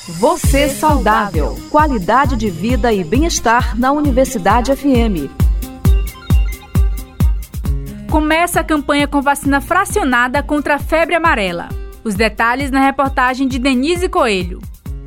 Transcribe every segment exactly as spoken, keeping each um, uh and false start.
Você saudável. Qualidade de vida e bem-estar na Universidade F M. Começa a campanha com vacina fracionada contra a febre amarela. Os detalhes na reportagem de Denise Coelho.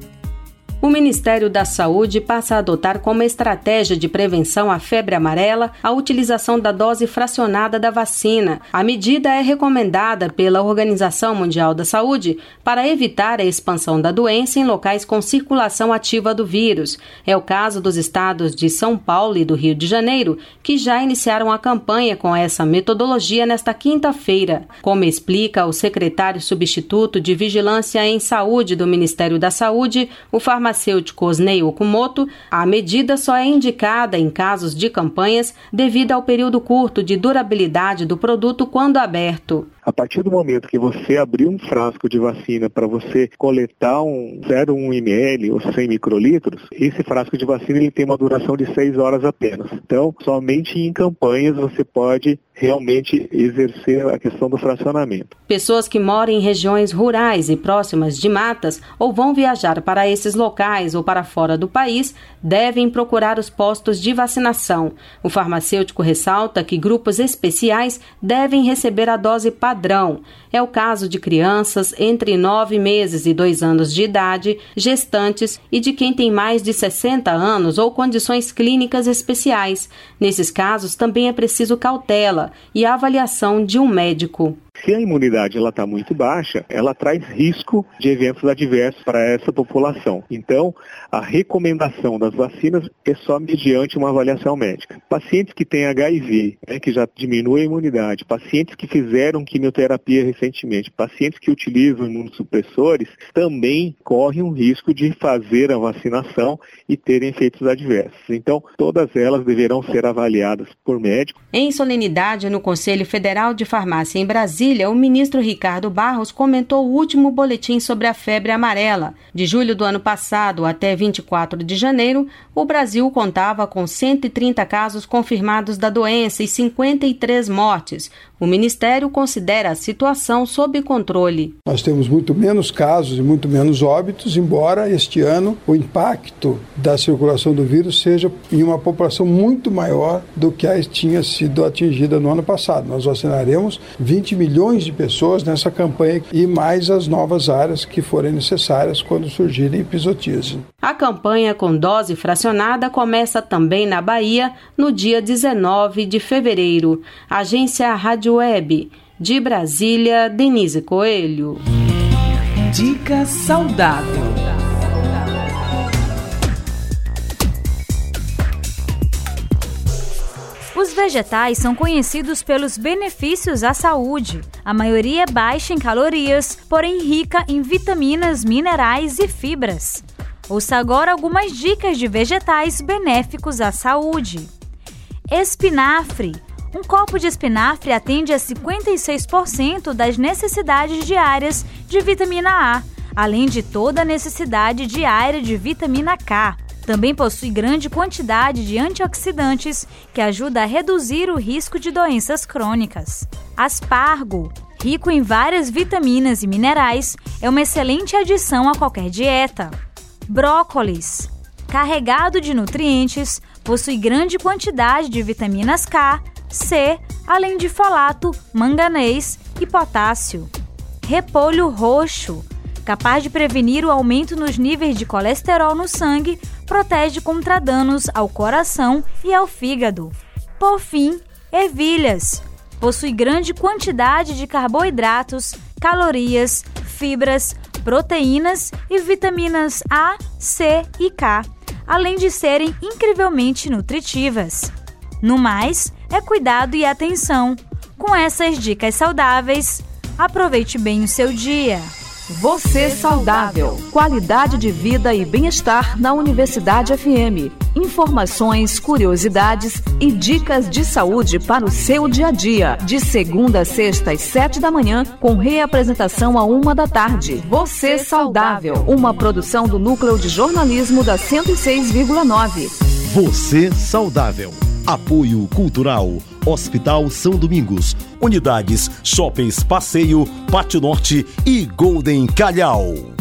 O Ministério da Saúde passa a adotar como estratégia de prevenção à febre amarela a utilização da dose fracionada da vacina. A medida é recomendada pela Organização Mundial da Saúde para evitar a expansão da doença em locais com circulação ativa do vírus. É o caso dos estados de São Paulo e do Rio de Janeiro, que já iniciaram a campanha com essa metodologia nesta quinta-feira. Como explica o secretário substituto de Vigilância em Saúde do Ministério da Saúde, o farmacêutico farmacêutico Osnei Okumoto, a medida só é indicada em casos de campanhas devido ao período curto de durabilidade do produto quando aberto. A partir do momento que você abrir um frasco de vacina para você coletar um zero vírgula um mililitros ou cem microlitros, esse frasco de vacina ele tem uma duração de seis horas apenas. Então, somente em campanhas você pode realmente exercer a questão do fracionamento. Pessoas que moram em regiões rurais e próximas de matas ou vão viajar para esses locais ou para fora do país devem procurar os postos de vacinação. O farmacêutico ressalta que grupos especiais devem receber a dose padrão. É o caso de crianças entre nove meses e dois anos de idade, gestantes e de quem tem mais de sessenta anos ou condições clínicas especiais. Nesses casos, também é preciso cautela e a avaliação de um médico. Se a imunidade está muito baixa, ela traz risco de eventos adversos para essa população. Então, a recomendação das vacinas é só mediante uma avaliação médica. Pacientes que têm H I V, né, que já diminui a imunidade, pacientes que fizeram quimioterapia recentemente, pacientes que utilizam imunossupressores, também correm um risco de fazer a vacinação e terem efeitos adversos. Então, todas elas deverão ser avaliadas por médico. Em solenidade no Conselho Federal de Farmácia em Brasília, o ministro Ricardo Barros comentou o último boletim sobre a febre amarela. De julho do ano passado até vinte e quatro de janeiro, o Brasil contava com cento e trinta casos confirmados da doença e cinquenta e três mortes. O Ministério considera a situação sob controle. Nós temos muito menos casos e muito menos óbitos, embora este ano o impacto da circulação do vírus seja em uma população muito maior do que a tinha sido atingida no ano passado. Nós vacinaremos vinte milhões de pessoas nessa campanha e mais as novas áreas que forem necessárias quando surgirem epizootias. A campanha com dose fracionada começa também na Bahia no dia dezenove de fevereiro. Agência Rádio Web. De Brasília, Denise Coelho. Dica saudável. Os vegetais são conhecidos pelos benefícios à saúde. A maioria é baixa em calorias, porém rica em vitaminas, minerais e fibras. Ouça agora algumas dicas de vegetais benéficos à saúde. Espinafre. Um copo de espinafre atende a cinquenta e seis por cento das necessidades diárias de vitamina A, além de toda a necessidade diária de vitamina K. Também possui grande quantidade de antioxidantes que ajuda a reduzir o risco de doenças crônicas. Aspargo, rico em várias vitaminas e minerais, é uma excelente adição a qualquer dieta. Brócolis, carregado de nutrientes, possui grande quantidade de vitaminas K, C, além de folato, manganês e potássio. Repolho roxo, capaz de prevenir o aumento nos níveis de colesterol no sangue, protege contra danos ao coração e ao fígado. Por fim, ervilhas. Possui grande quantidade de carboidratos, calorias, fibras, proteínas e vitaminas A, C e K, além de serem incrivelmente nutritivas. No mais, é cuidado e atenção. Com essas dicas saudáveis, aproveite bem o seu dia. Você saudável. Qualidade de vida e bem-estar na Universidade F M. Informações, curiosidades e dicas de saúde para o seu dia a dia. De segunda a sexta às sete da manhã, com reapresentação à uma da tarde. Você saudável. Uma produção do Núcleo de Jornalismo da cento e seis vírgula nove. Você saudável. Apoio Cultural, Hospital São Domingos, Unidades Shoppings Passeio, Pátio Norte e Golden Calhau.